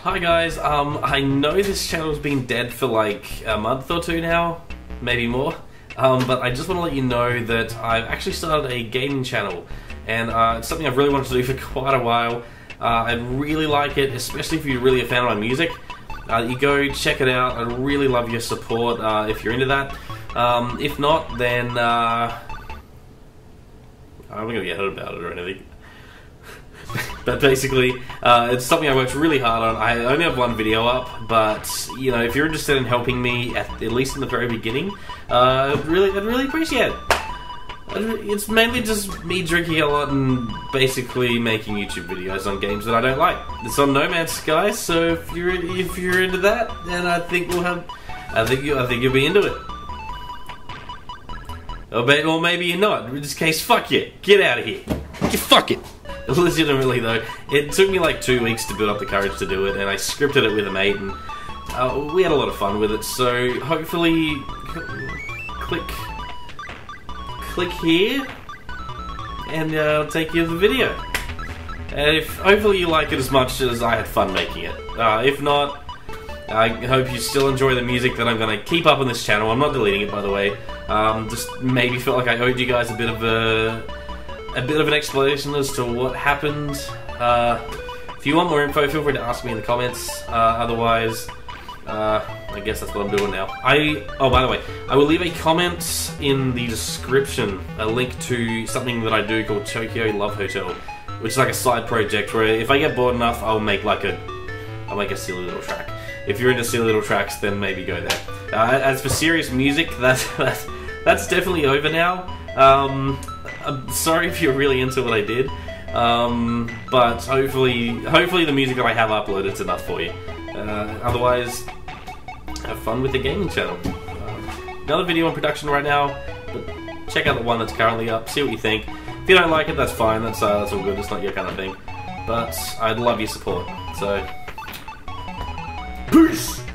Hi guys, I know this channel's been dead for like a month or two now, maybe more, but I just want to let you know that I've actually started a gaming channel, and it's something I've really wanted to do for quite a while. I really like it, especially if you're really a fan of my music. You go check it out. I really love your support if you're into that. If not, then I'm not going to get hurt about it or anything. But basically, it's something I worked really hard on. I only have one video up, but you know, if you're interested in helping me at least in the very beginning, I'd really appreciate it. It's mainly just me drinking a lot and basically making YouTube videos on games that I don't like. It's on No Man's Sky, so if you're into that, then I think you'll be into it. Or maybe you're not. In this case, fuck you. Get out of here. Fuck it. Legitimately though, it took me like 2 weeks to build up the courage to do it, and I scripted it with a mate, and we had a lot of fun with it. So hopefully, click here, and I'll take you to the video. And hopefully you like it as much as I had fun making it. If not, I hope you still enjoy the music that I'm going to keep up on this channel. I'm not deleting it, by the way. Just maybe felt like I owed you guys a bit of an explanation as to what happened. If you want more info, feel free to ask me in the comments. Otherwise, I guess that's what I'm doing now. Oh, by the way, I will leave a comment in the description, a link to something that I do called Tokyo Love Hotel, which is like a side project where if I get bored enough, I'll make a silly little track. If you're into silly little tracks, then maybe go there. As for serious music, that's definitely over now. I'm sorry if you're really into what I did, but hopefully the music that I have uploaded is enough for you. Otherwise, have fun with the gaming channel. Another video in production right now, but check out the one that's currently up, see what you think. If you don't like it, that's fine, that's all good, it's not your kind of thing. But I'd love your support, so... Peace!